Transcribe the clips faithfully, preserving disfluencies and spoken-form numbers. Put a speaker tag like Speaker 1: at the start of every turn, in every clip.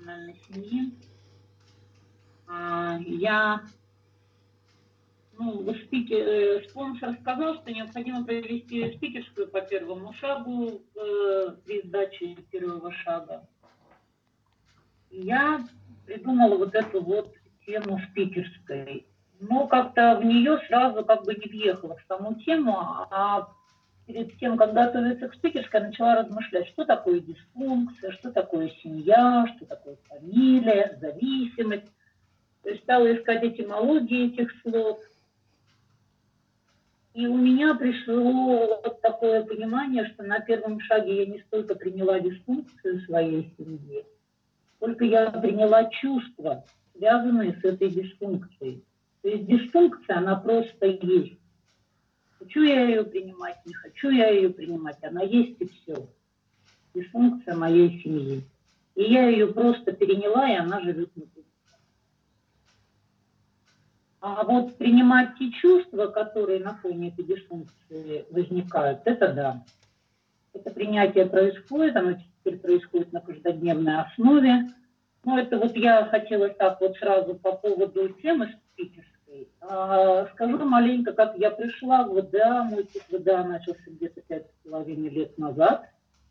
Speaker 1: национальной семьи. Я, ну, спикер, спонсор сказал, что необходимо провести спикерскую по первому шагу при сдаче первого шага. Я придумала вот эту вот тему спикерской, но как-то в нее сразу как бы не въехала в саму тему, а перед тем, как готовиться к спикерской, я начала размышлять, что такое дисфункция, что такое семья, что такое фамилия, зависимость. То есть стала искать этимологии этих слов. И у меня пришло вот такое понимание, что на первом шаге я не столько приняла дисфункцию своей семьи, сколько я приняла чувства, связанные с этой дисфункцией. То есть дисфункция, она просто есть. Хочу я ее принимать, не хочу я ее принимать, она есть и все. Дисфункция моей семьи. И я ее просто переняла, и она живет внутри. А вот принимать те чувства, которые на фоне этой дисфункции возникают, это да. Это принятие происходит, оно теперь происходит на каждодневной основе. Ну, это вот я хотела так вот сразу по поводу темы спикерской. А, скажу маленько, как я пришла в ВДА. Мой путь в ВДА начался где-то пять с половиной лет назад.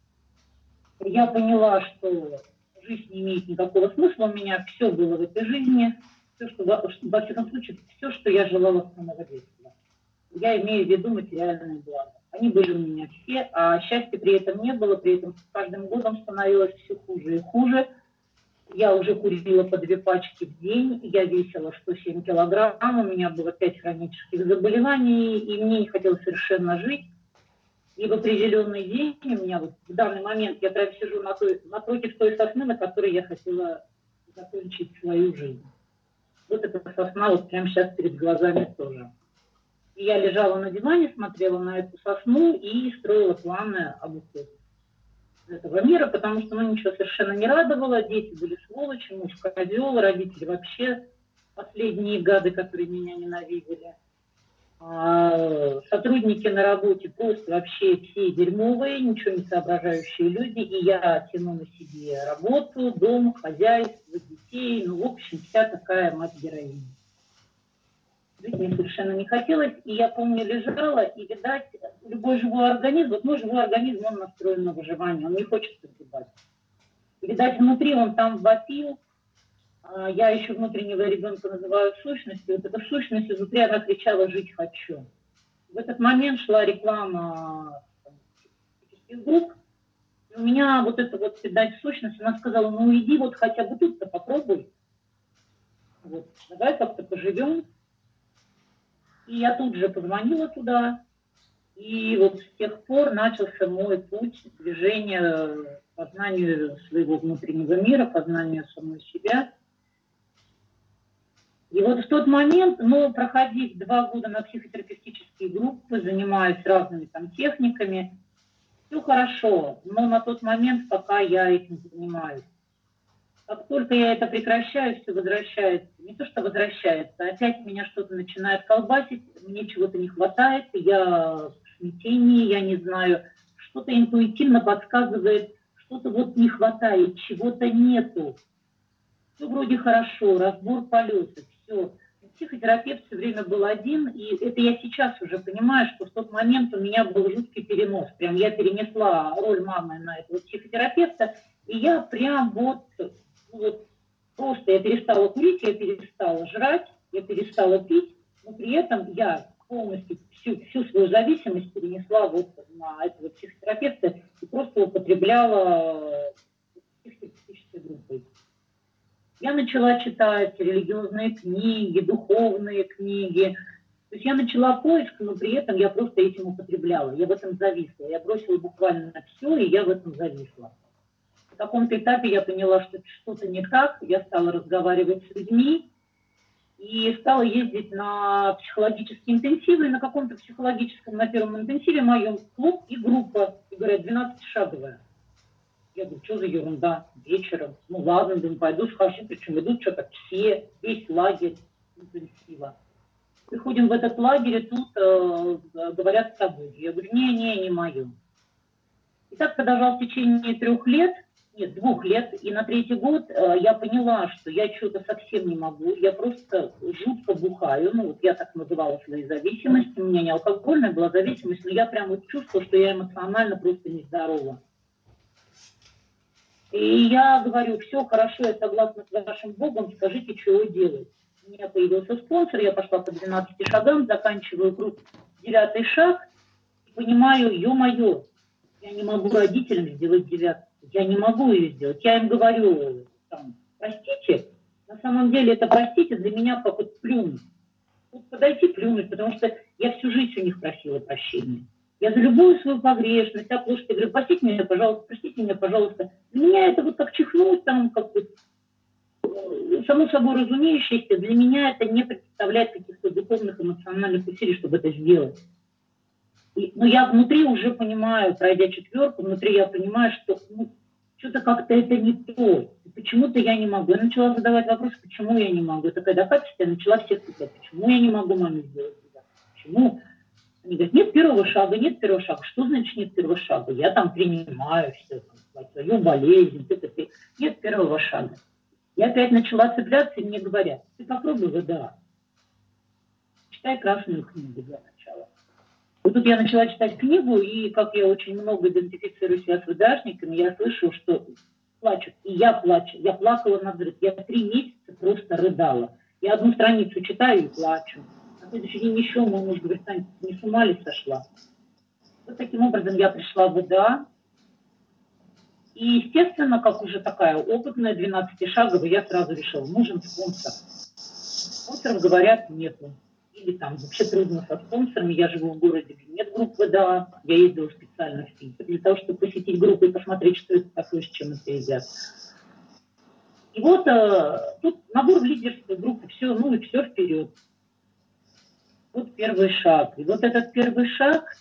Speaker 1: Я поняла, что жизнь не имеет никакого смысла. У меня все было в этой жизни. Все, что, во всяком случае, все, что я желала с самого детства. Я имею в виду материальные блага. Они были у меня все, а счастья при этом не было. При этом с каждым годом становилось все хуже и хуже. Я уже курила по две пачки в день, я весила сто семь килограмм, у меня было пять хронических заболеваний, и мне не хотелось совершенно жить. И в определенный день у меня вот в данный момент я прям сижу на той, напротив той сосны, на которой я хотела закончить свою жизнь. Вот эта сосна вот прямо сейчас перед глазами тоже. И я лежала на диване, смотрела на эту сосну и строила планы об уходе этого мира, потому что ну, ничего совершенно не радовало, дети были сволочи, муж козел, родители вообще последние гады, которые меня ненавидели. А, сотрудники на работе просто вообще все дерьмовые, ничего не соображающие люди, и я тяну на себе работу, дом, хозяйство, детей, ну, в общем, вся такая мать-героиня. Жить мне совершенно не хотелось, и я помню, лежала, и, видать, любой живой организм, вот мой живой организм, он настроен на выживание, он не хочет погибать. Видать, внутри он там вопил, я еще внутреннего ребенка называю сущностью, вот эта сущность изнутри, она кричала «жить хочу». В этот момент шла реклама психических групп, и у меня вот эта вот, видать, сущность, она сказала, ну иди вот хотя бы тут-то попробуй, вот, давай как-то поживем. И я тут же позвонила туда, и вот с тех пор начался мой путь движения к познанию своего внутреннего мира, познанию самой себя. И вот в тот момент, ну, проходив два года на психотерапевтические группы, занимаясь разными там техниками, все хорошо, но на тот момент, пока я этим занимаюсь. Как только я это прекращаю, все возвращается. Не то, что возвращается, а опять меня что-то начинает колбасить, мне чего-то не хватает, я в смятении, я не знаю, что-то интуитивно подсказывает, что-то вот не хватает, чего-то нету. Все вроде хорошо, разбор полетов, все. Психотерапевт все время был один, и это я сейчас уже понимаю, что в тот момент у меня был жуткий перенос. Прям я перенесла роль мамы на этого психотерапевта, и я прям вот... Вот просто я перестала курить, я перестала жрать, я перестала пить, но при этом я полностью всю, всю свою зависимость перенесла вот на этого психотерапевта и просто употребляла психотерапевтической группой. Я начала читать религиозные книги, духовные книги. То есть я начала поиск, но при этом я просто этим употребляла. Я в этом зависла. Я бросила буквально все, и я в этом зависла. В каком-то этапе я поняла, что что-то не так, я стала разговаривать с людьми и стала ездить на психологические интенсивы, и на каком-то психологическом, на первом интенсиве моем клуб и группа, и говорят, двенадцатишаговая. Я говорю, что за ерунда, вечером, ну ладно, думаю, пойду схожу, причем идут что-то все, весь лагерь интенсива. Приходим в этот лагерь, и тут э, говорят с тобой. Я говорю, не-не, не мое. И так продолжалось в течение трех лет. нет, двух лет, и на третий год э, я поняла, что я что-то совсем не могу, я просто жутко бухаю, ну вот я так называла свои зависимости, у меня не алкогольная была зависимость, но я прям вот чувствовала, что я эмоционально просто нездорова. И я говорю, все хорошо, я согласна с вашим Богом, скажите, чего делать. У меня появился спонсор, я пошла по двенадцати шагам, заканчиваю круг, девятый шаг, и понимаю, ё-моё, я не могу родителям сделать девятку, я не могу ее сделать. Я им говорю, там, простите, на самом деле это простите для меня как вот плюнуть. Вот подойти плюнуть, потому что я всю жизнь у них просила прощения. Я за любую свою погрешность, оплошность, я говорю, простите меня, пожалуйста, простите меня, пожалуйста. Для меня это вот как чихнуть, там, как бы, само собой разумеющееся, для меня это не представляет каких-то духовных, эмоциональных усилий, чтобы это сделать. И, но я внутри уже понимаю, пройдя четверку, внутри я понимаю, что ну, что-то как-то это не то. Почему-то я не могу. Я начала задавать вопрос, почему я не могу. Это когда качество, я начала всех писать, почему я не могу маме сделать девятку. Почему? Они говорят, нет первого шага, нет первого шага. Что значит нет первого шага? Я там принимаю все, там, свою болезнь, это, это. Нет первого шага. Я опять начала цепляться, и мне говорят, ты попробуй ВДА. Читай красную книгу для начала. Вот тут я начала читать книгу, и как я очень много идентифицирую себя с ВДАшниками, я слышу, что плачут. И я плачу. Я плакала на взрыв. Я три месяца просто рыдала. Я одну страницу читаю и плачу. На следующий день еще мой муж говорит, Таня, ты не с ума ли сошла? Вот таким образом я пришла в ВДА. И, естественно, как уже такая опытная, двенадцатишаговая, я сразу решила, нужен спонсор. Спонсоров, говорят, нету. Или там вообще трудно со спонсорами. Я живу в городе, где нет групп ВДА. Я ездила специально в Питер для того, чтобы посетить группу и посмотреть, что это такое, с чем это едят. И вот э, тут набор в лидерство группы, все, ну и все вперед. Вот первый шаг. И вот этот первый шаг,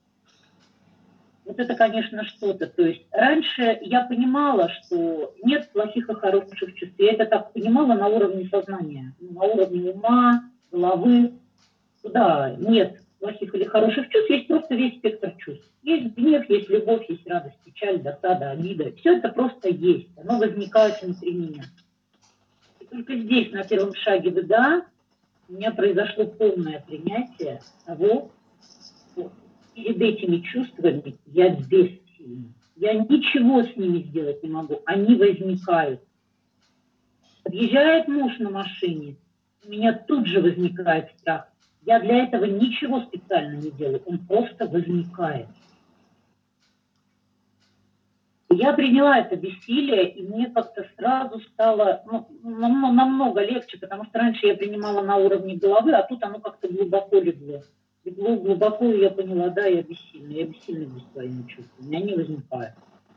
Speaker 1: вот это, конечно, что-то. То есть раньше я понимала, что нет плохих и хороших чувств. Я это так понимала на уровне сознания, на уровне ума, головы. Да, нет плохих или хороших чувств, есть просто весь спектр чувств. Есть гнев, есть любовь, есть радость, печаль, досада, обида. Все это просто есть, оно возникает внутри меня. И только здесь, на первом шаге ВДА, у меня произошло полное принятие того, что перед этими чувствами я бессильна. Я ничего с ними сделать не могу, они возникают. Подъезжает муж на машине, у меня тут же возникает страх. Я для этого ничего специально не делаю, он просто возникает. Я приняла это бессилие, и мне как-то сразу стало ну, намного легче, потому что раньше я принимала на уровне головы, а тут оно как-то глубоко легло. Легло глубоко, и я поняла, да, я бессильна, я бессильна без своими чувствами, они возникают.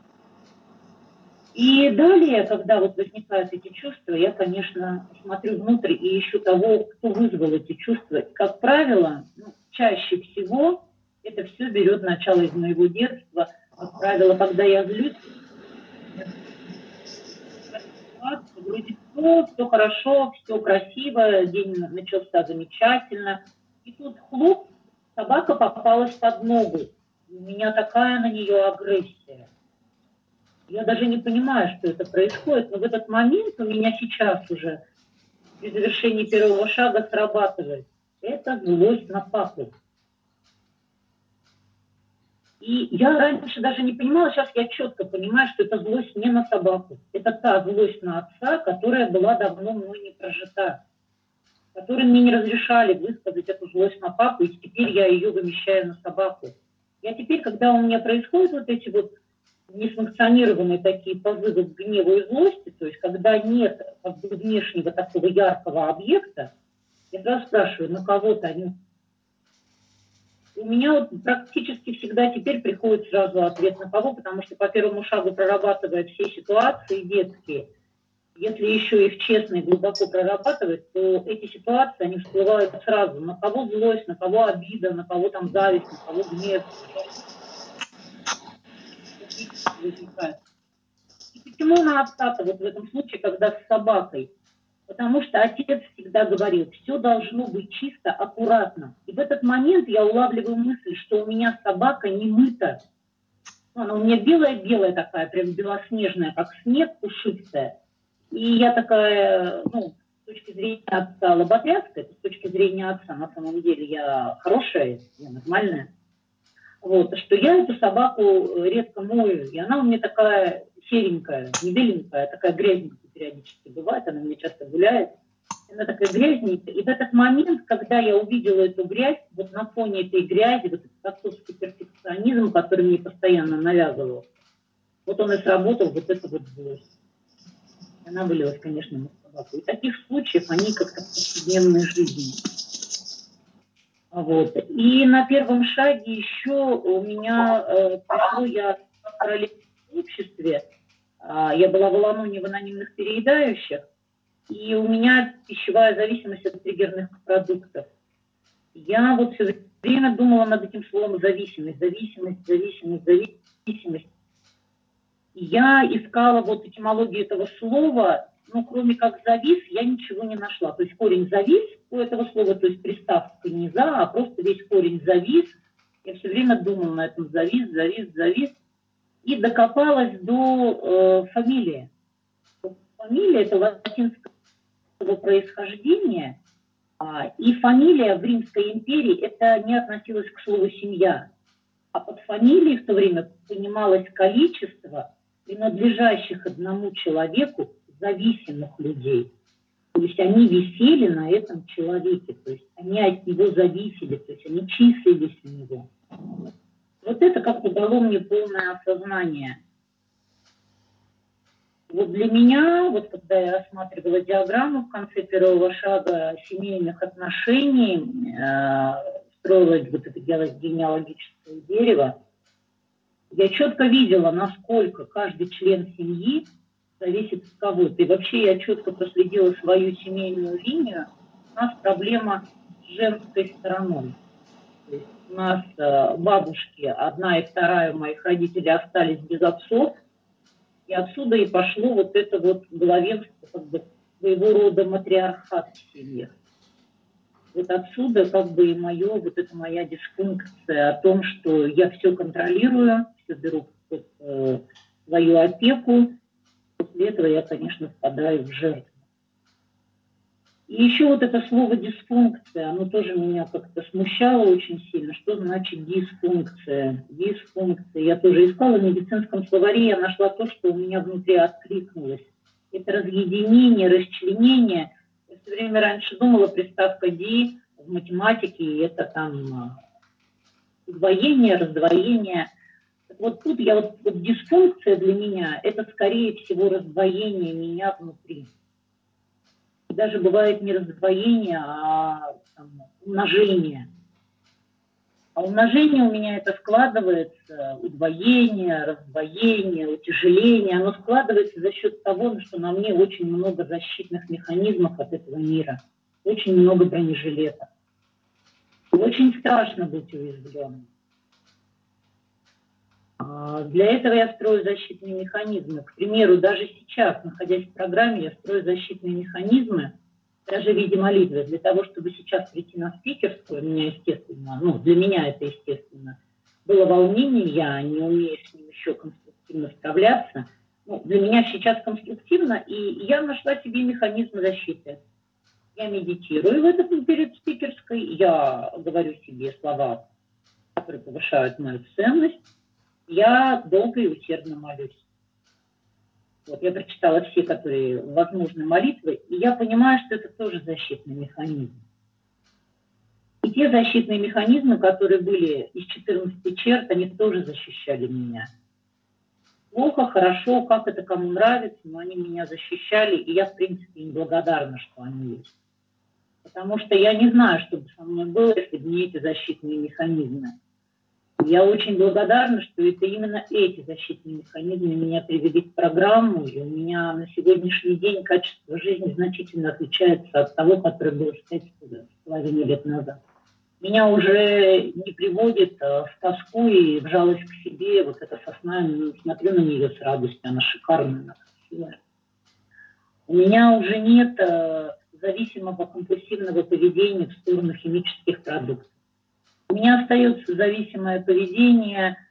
Speaker 1: И далее, когда вот возникают эти чувства, я, конечно, смотрю внутрь и ищу того, кто вызвал эти чувства. И, как правило, ну, чаще всего это все берет начало из моего детства. Как правило, когда я злюсь, вроде все, все хорошо, все красиво, день начался замечательно. И тут хлоп, собака попалась под ногу. И у меня такая на нее агрессия. Я даже не понимаю, что это происходит, но в этот момент у меня сейчас уже при завершении первого шага срабатывает. Это злость на папу. И я раньше даже не понимала, сейчас я четко понимаю, что это злость не на собаку. Это та злость на отца, которая была давно мной не прожита. Которые мне не разрешали высказать эту злость на папу, и теперь я ее вымещаю на собаку. Я теперь, когда у меня происходят вот эти вот несанкционированные такие позывы к гневу и злости, то есть когда нет как бы внешнего такого яркого объекта, я сразу спрашиваю, на кого-то они. У меня вот практически всегда теперь приходит сразу ответ на кого, потому что по первому шагу прорабатывая все ситуации детские, если еще их честно и глубоко прорабатывать, то эти ситуации, они всплывают сразу. На кого злость, на кого обида, на кого там зависть, на кого гнев. И почему на отца-то вот в этом случае, когда с собакой? Потому что отец всегда говорил, все должно быть чисто, аккуратно. И в этот момент я улавливаю мысль, что у меня собака не мыта. Ну, она у меня белая-белая такая, прям белоснежная, как снег, пушистая. И я такая, ну, с точки зрения отца лоботрясская, с точки зрения отца, на самом деле, я хорошая, я нормальная. Вот, что я эту собаку редко мою, и она у меня такая серенькая, не беленькая, а такая грязненькая периодически бывает, она у меня часто гуляет. Она такая грязненькая. И в этот момент, когда я увидела эту грязь, вот на фоне этой грязи, вот этот отцовский перфекционизм, который мне постоянно навязывал, вот он и сработал, вот это вот злость. Она вылилась, конечно, на собаку. И таких случаев, они как-то в повседневной жизни. Вот. И на первом шаге еще у меня э, пришло, я в параллельном обществе, э, я была в Аланоне в анонимных переедающих, и у меня пищевая зависимость от триггерных продуктов. Я вот все время думала над этим словом зависимость, зависимость, зависимость, зависимость. И я искала вот этимологию этого слова, ну, кроме как завис, я ничего не нашла. То есть корень завис у этого слова, то есть приставка не за, а просто весь корень завис. Я все время думала на этом завис, завис, завис. И докопалась до э, фамилии. Фамилия – это латинского происхождения, а, и фамилия в Римской империи это не относилось к слову «семья». А под фамилией в то время понималось количество принадлежащих одному человеку зависимых людей. То есть они висели на этом человеке, то есть они от него зависели, то есть они числились у него. Вот это как-то дало мне полное осознание. Вот для меня, вот когда я рассматривала диаграмму в конце первого шага семейных отношений, э, строилось вот это генеалогическое дерево, я четко видела, насколько каждый член семьи зависит от кого-то. И вообще я четко проследила свою семейную линию. У нас проблема с женской стороной. То есть у нас э, бабушки, одна и вторая у моих родителей остались без отцов. И отсюда и пошло вот это вот главенство, как бы, своего рода матриархат в семье. Вот отсюда как бы и мое, вот это моя дисфункция о том, что я все контролирую, все беру под э, свою опеку. После этого я, конечно, впадаю в жертву. И еще вот это слово дисфункция, оно тоже меня как-то смущало очень сильно. Что значит дисфункция? Дисфункция. Я тоже искала в медицинском словаре, я нашла то, что у меня внутри откликнулось. Это разъединение, расчленение. Я все время раньше думала, приставка «ди» в математике, это там удвоение, раздвоение. Вот тут я вот, вот дисфункция для меня, это скорее всего раздвоение меня внутри. Даже бывает не раздвоение, а там, умножение. А умножение у меня это складывается, удвоение, раздвоение, утяжеление, оно складывается за счет того, что на мне очень много защитных механизмов от этого мира, очень много бронежилетов. И очень страшно быть уязвленным. Для этого я строю защитные механизмы. К примеру, даже сейчас, находясь в программе, я строю защитные механизмы, даже в виде молитвы, для того, чтобы сейчас прийти на спикерскую, у меня, естественно, ну, для меня это естественно, было волнение, я не умею с ним еще конструктивно справляться. Ну, для меня сейчас конструктивно, и я нашла себе механизм защиты. Я медитирую в этом перед спикерской, я говорю себе слова, которые повышают мою ценность, я долго и усердно молюсь. Вот, я прочитала все, которые возможны молитвы, и я понимаю, что это тоже защитный механизм. И те защитные механизмы, которые были из четырнадцати черт, они тоже защищали меня. Плохо, хорошо, как это кому нравится, но они меня защищали, и я, в принципе, им благодарна, что они есть. Потому что я не знаю, что бы со мной было, если бы не эти защитные механизмы. Я очень благодарна, что это именно эти защитные механизмы меня привели к программу, и у меня на сегодняшний день качество жизни значительно отличается от того, которое было пять с половиной лет назад. Меня уже не приводит в тоску и в жалость к себе вот эта сосна, я смотрю на нее с радостью, она шикарная, она красивая. У меня уже нет зависимого компульсивного поведения в сторону химических продуктов. У меня остается зависимое поведение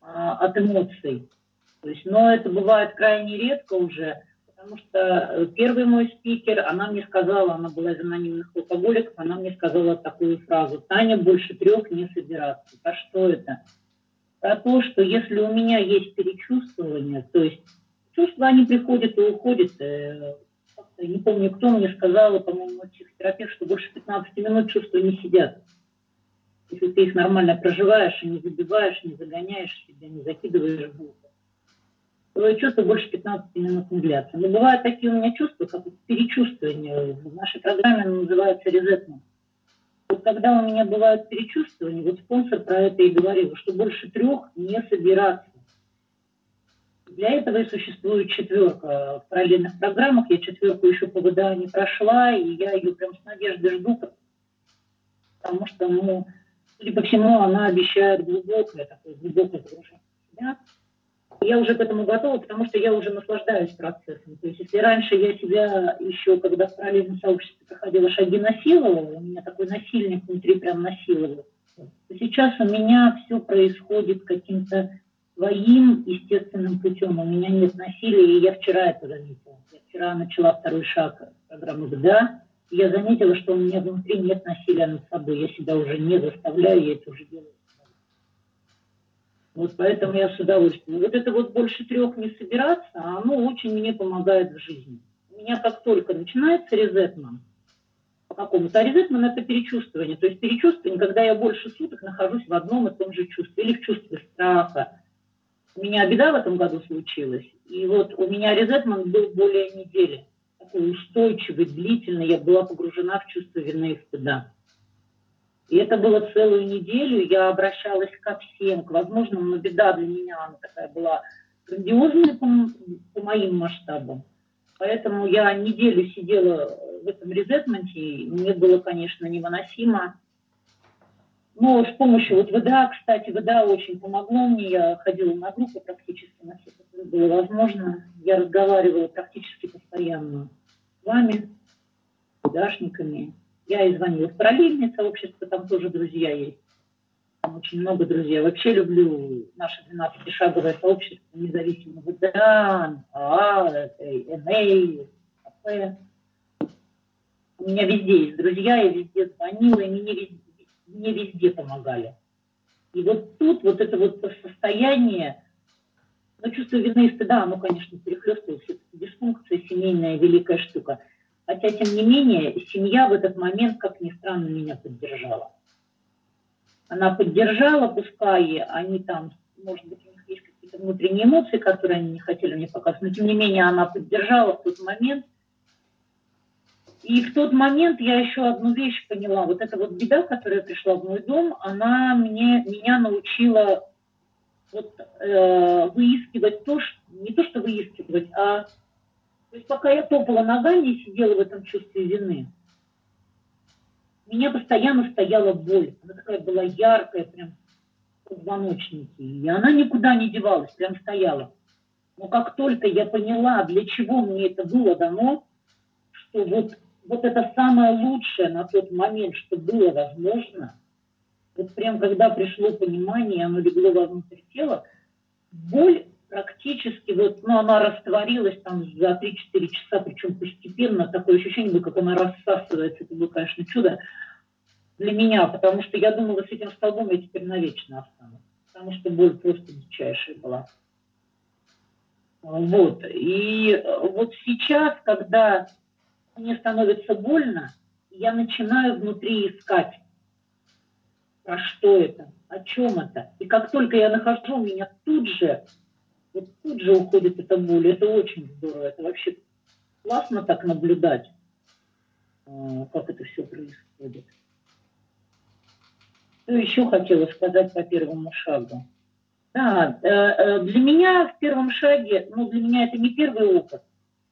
Speaker 1: а, от эмоций. То есть, но это бывает крайне редко уже, потому что первый мой спикер, она мне сказала, она была из анонимных алкоголиков, она мне сказала такую фразу: «Таня, больше трех не собираться». А что это? Про то, что если у меня есть перечувствование, то есть чувства, они приходят и уходят. Э, не помню, кто мне сказал, по-моему, психотерапевт, что больше пятнадцати минут чувства не сидят. Если ты их нормально проживаешь и не забиваешь, не загоняешь себя, не закидываешь в ухо, то чувства больше пятнадцати минут не длятся. Но бывают такие у меня чувства, как перечувствование. В нашей программе называется резетмент. Вот когда у меня бывают перечувствования, вот спонсор про это и говорил, что больше трех не собираться. Для этого и существует четверка. В параллельных программах я четверку еще по ВДА не прошла, и я ее прям с надеждой жду, потому что, ну, судя по всему, она обещает глубокое, такое глубокое погружение в себя. Я уже к этому готова, потому что я уже наслаждаюсь процессом. То есть если раньше я себя еще, когда в параллельном сообществе проходила, шаги насиловала, у меня такой насильник внутри прям насиловал, то сейчас у меня все происходит каким-то своим естественным путем. У меня нет насилия, и я вчера это заметила. Я вчера начала второй шаг программы ВДА, и я заметила, что у меня внутри нет насилия над собой. Я себя уже не заставляю, я это уже делаю. Вот поэтому я с удовольствием. Вот это вот больше трех не собираться, оно очень мне помогает в жизни. У меня как только начинается резетмент, по какому-то, а резетмент это перечувствование. То есть перечувствование, когда я больше суток нахожусь в одном и том же чувстве, или в чувстве страха. У меня беда в этом году случилась, и вот у меня резетмент был более недели. Такой устойчивый, длительный, я была погружена в чувство вины и стыда. И это было целую неделю, я обращалась ко всем, к возможным, но беда для меня, она такая была грандиозная по, по моим масштабам. Поэтому я неделю сидела в этом резетменте, и мне было, конечно, невыносимо. Но с помощью вот ВДА, кстати, ВДА очень помогло мне, я ходила на группы практически на все, которые было возможно. Я разговаривала практически постоянно с вами, с ВДАшниками. Я и звонила в параллельное сообщество, там тоже друзья есть. Там очень много друзей. Я вообще люблю наше двенадцатишаговое сообщество, независимо ВДА, АА, эн эй, АП. У меня везде есть друзья, я везде звонила, и мне везде, мне везде помогали. И вот тут вот это вот состояние, ну, чувство вины и стыда, оно, конечно, перехлестывает, все-таки дисфункция семейная, великая штука. Хотя, тем не менее, семья в этот момент, как ни странно, меня поддержала. Она поддержала, пускай они там, может быть, у них есть какие-то внутренние эмоции, которые они не хотели мне показывать, но, тем не менее, она поддержала в тот момент. И в тот момент я еще одну вещь поняла. Вот эта вот беда, которая пришла в мой дом, она мне, меня научила вот, э, выискивать то, что, не то, что выискивать, а то есть пока я топала ногами и сидела в этом чувстве вины, у меня постоянно стояла боль. Она такая была яркая, прям в позвоночнике. И она никуда не девалась, прям стояла. Но как только я поняла, для чего мне это было дано, что вот, вот это самое лучшее на тот момент, что было возможно, вот прям когда пришло понимание, оно легло вовнутрь тела, боль практически, вот, ну, она растворилась там за три-четыре часа, причем постепенно, такое ощущение было, как она рассасывается, это было, конечно, чудо для меня, потому что я думала, с этим столбом я теперь навечно останусь, потому что боль просто дичайшая была. Вот, и вот сейчас, когда мне становится больно, я начинаю внутри искать, про что это, о чем это. И как только я нахожу, меня тут же, вот тут же уходит эта боль. Это очень здорово. Это вообще классно так наблюдать, как это все происходит. Что еще хотела сказать по первому шагу? Да, для меня в первом шаге, ну, для меня это не первый опыт.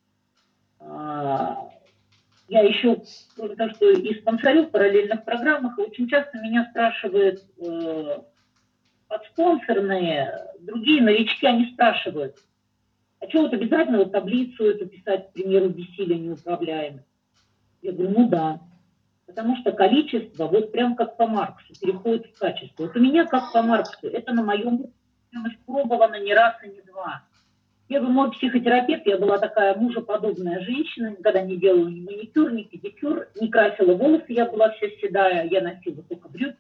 Speaker 1: Я еще, потому что и спонсорю в параллельных программах, и очень часто меня спрашивают э, подспонсорные, другие новички, они спрашивают, а что вот обязательно вот таблицу эту писать, к примеру, бессилия неуправляемых? Я говорю, ну да, потому что количество, вот прям как по Марксу, переходит в качество. Вот у меня как по Марксу, это на моем прям испробована не раз и не два. Первый мой психотерапевт, я была такая мужеподобная женщина, никогда не делала ни маникюр, ни педикюр, не красила волосы, я была вся седая, я носила только брюки.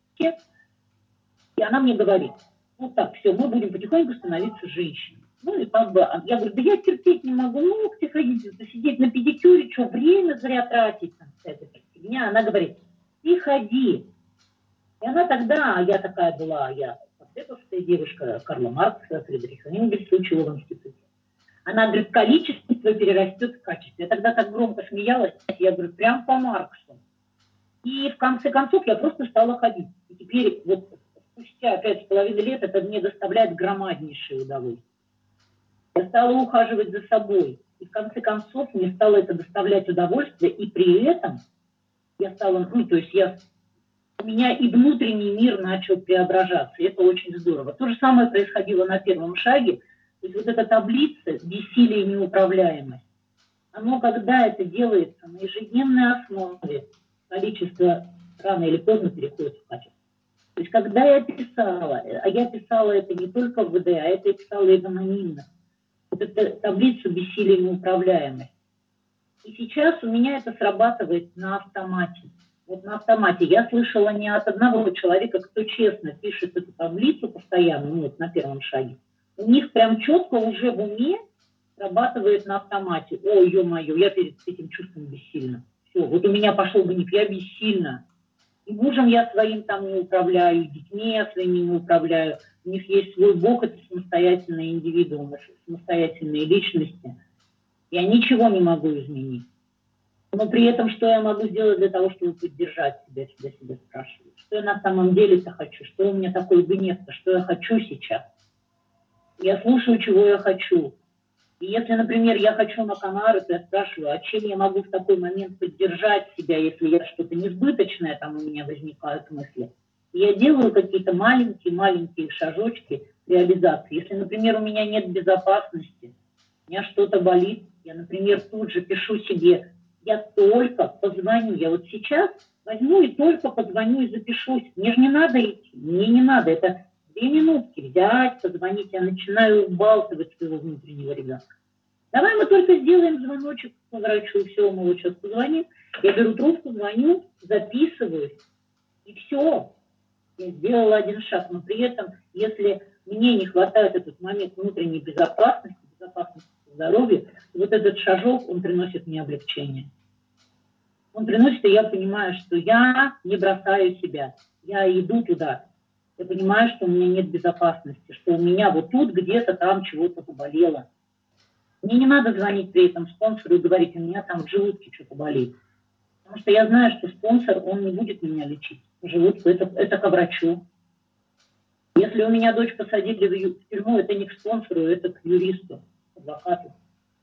Speaker 1: И она мне говорит, вот так, все, мы будем потихоньку становиться женщинами. Ну и как бы, я говорю, да я терпеть не могу, ну, где ходить, сидеть на педикюре, что, время зря тратить, там, эта фигня. Она говорит, ты ходи. И она тогда, я такая была, я последовательная девушка Карла Маркса, Фридриха Энгельса учила в институте. Она говорит, количество перерастет в качество. Я тогда так громко смеялась, я говорю, прям по Марксу. И в конце концов я просто стала ходить. И теперь вот спустя пять с половиной лет это мне доставляет громаднейшее удовольствие. Я стала ухаживать за собой. И в конце концов мне стало это доставлять удовольствие. И при этом я стала, ну, то есть я, у меня и внутренний мир начал преображаться. И это очень здорово. То же самое происходило на первом шаге. То есть вот эта таблица «Бессилие и неуправляемость», оно, когда это делается на ежедневной основе, количество рано или поздно переходит в качество. То есть когда я писала, а я писала это не только в ВД, а это я писала и в анонимно, вот эту таблицу «Бессилие и неуправляемость». И сейчас у меня это срабатывает на автомате. Вот на автомате. Я слышала не от одного человека, кто честно пишет эту таблицу постоянно, ну вот на первом шаге. У них прям четко уже в уме срабатывает на автомате. Ой, ё-моё, я перед этим чувством бессильна. Все, вот у меня пошел гнев, я бессильна. И мужем я своим там не управляю, и детьми я своими не управляю. У них есть свой Бог, это самостоятельные индивидуумы, самостоятельные личности. Я ничего не могу изменить. Но при этом, что я могу сделать для того, чтобы поддержать себя, всегда себя спрашиваю. Что я на самом деле-то хочу? Что у меня такой гнев-то? Что я хочу сейчас? Я слушаю, чего я хочу. И если, например, я хочу на Канары, то я спрашиваю, а чем я могу в такой момент поддержать себя, если я что-то несбыточное, там у меня возникают мысли. И я делаю какие-то маленькие-маленькие шажочки реализации. Если, например, у меня нет безопасности, у меня что-то болит, я, например, тут же пишу себе, я только позвоню, я вот сейчас возьму и только позвоню и запишусь. Мне же не надо идти, мне не надо, это две минутки взять, позвонить, я начинаю убалтывать своего внутреннего ребенка. Давай мы только сделаем звоночек по врачу, все, мы вот сейчас позвоним. Я беру трубку, звоню, записываюсь, и все. Я сделала один шаг, но при этом, если мне не хватает этот момент внутренней безопасности, безопасности здоровья, вот этот шажок, он приносит мне облегчение. Он приносит, и я понимаю, что я не бросаю себя, я иду туда. Я понимаю, что у меня нет безопасности, что у меня вот тут где-то там чего-то поболело. Мне не надо звонить при этом спонсору и говорить, у меня там в желудке что-то болит. Потому что я знаю, что спонсор, он не будет меня лечить. В желудке это, это к врачу. Если у меня дочь посадили в тюрьму, это не к спонсору, это к юристу, к адвокату.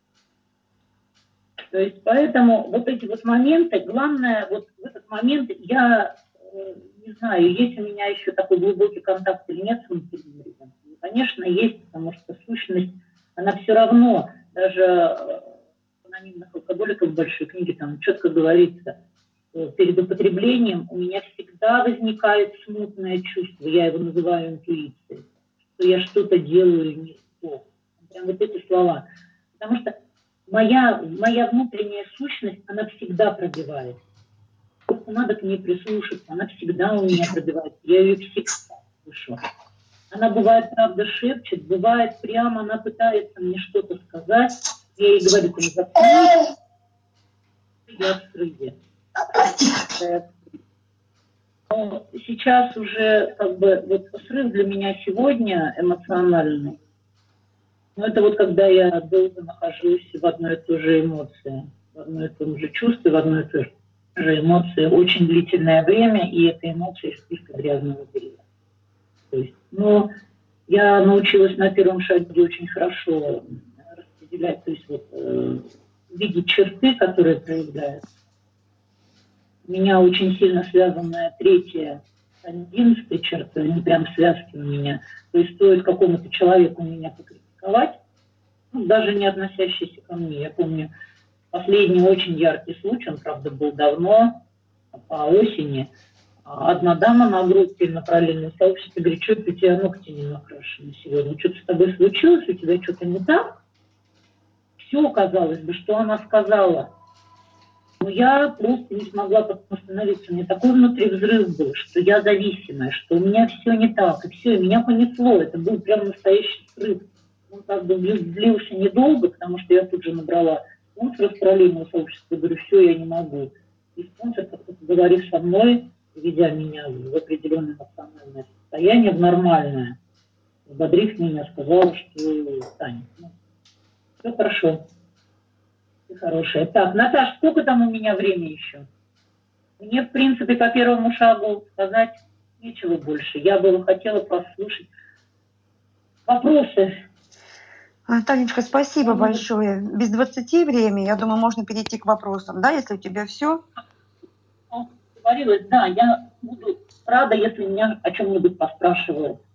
Speaker 1: То есть поэтому вот эти вот моменты, главное, вот в этот момент я... Не знаю, есть у меня еще такой глубокий контакт или нет с внутренним ребенком. Конечно, есть, потому что сущность, она все равно, даже в анонимных алкоголиков в большой книге там четко говорится, перед употреблением у меня всегда возникает смутное чувство, я его называю интуицией, что я что-то делаю не то. Прям вот эти слова. Потому что моя, моя внутренняя сущность, она всегда пробивает. Просто надо к ней прислушаться. Она всегда у меня пробивается. Я ее всегда слышу. Она бывает, правда, шепчет, бывает прямо, она пытается мне что-то сказать. Я ей говорю, ты не заткнись. Я в срыве. Но сейчас уже, как бы, вот срыв для меня сегодня эмоциональный. Но это вот когда я долго нахожусь в одной и той же эмоции, в одной и том же чувстве, в одной и той же же эмоции очень длительное время, и это эмоции из списка грязного белья. То есть, но я научилась на первом шаге очень хорошо распределять, то есть вот, э, видеть черты, которые проявляются. У меня очень сильно связанная третья, одиннадцатая черта, они прям связки у меня. То есть стоит какому-то человеку меня покритиковать, ну, даже не относящийся ко мне. Я помню, последний очень яркий случай, он, правда, был давно, по осени. А одна дама на группе, на параллельном сообществе, говорит, что у тебя ногти не накрашены сегодня, что-то с тобой случилось, у тебя что-то не так? Все, казалось бы, что она сказала. Но я просто не смогла потом остановиться. У меня такой внутри взрыв был, что я зависимая, что у меня все не так. И все, и меня понесло. Это был прям настоящий взрыв. Он как бы длился недолго, потому что я тут же набрала спонсора с параллельного сообщества. Говорю, все, я не могу. И спонсор, поговорив со мной, ведя меня в определенное эмоциональное состояние, в нормальное, взбодрив меня, сказала, что Таня, ну, все хорошо. Хорошая. Так, Наташа, сколько там у меня времени еще? Мне, в принципе, по первому шагу сказать нечего больше. Я бы хотела послушать вопросы.
Speaker 2: Танечка, спасибо большое. Без двадцати время, я думаю, можно перейти к вопросам, да, если у тебя все?
Speaker 1: Говорилось, да, я буду рада, если меня о чем-нибудь поспрашивают.